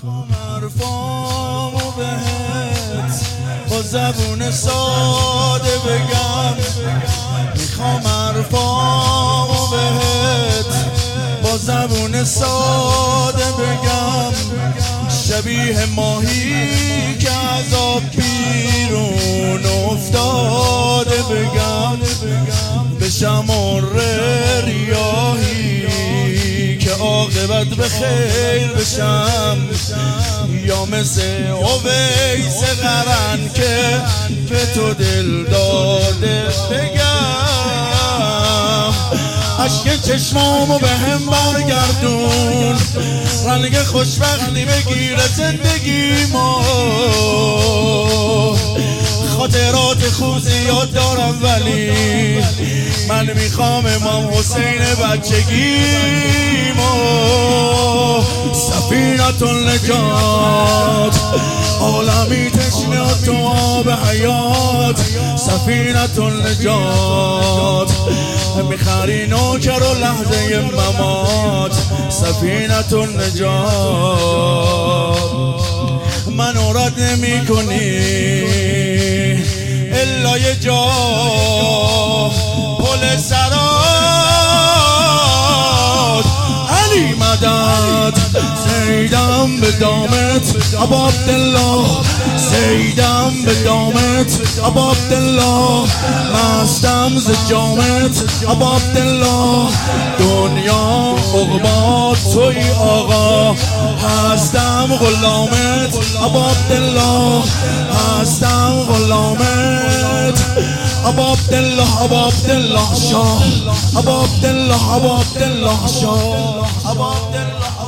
حرفامو بهت با زبون ساده بگم، میخوام حرفامو بهت با زبون ساده بگم، شبیه ماهی که از آب بیرون افتاده بگم، بشم ریاهی که عاقبت به خیر بشم، یا مثل اویس قرن که به تو دل داده بگم. اشک چشمامو به هم برگردون، رنگ خوشبختی بگیره زندگیمو، خاطرات خوب زیاد دارم ولی من میخوام امام حسین بچگیمو. سفینة النجات عالمی تشنه تو آب حیات، سفینة النجات میخری نوکر و لحظه ممات، سفینة النجات منو رد نمی کنی الا یه جا پل سرات، علی مدد زیدم به دامت ابا عبدالله، زیدم به دامت ابا عبدالله، مستم ز جامت ابا عبدالله، دنیا عقبات توی آقا، هستم غلامت ابا عبدالله، هستم غلامت ابا عبدالله، ابا عبدالله شاه، ابا عبدالله، ابا عبدالله شاه، ابا عبدالله.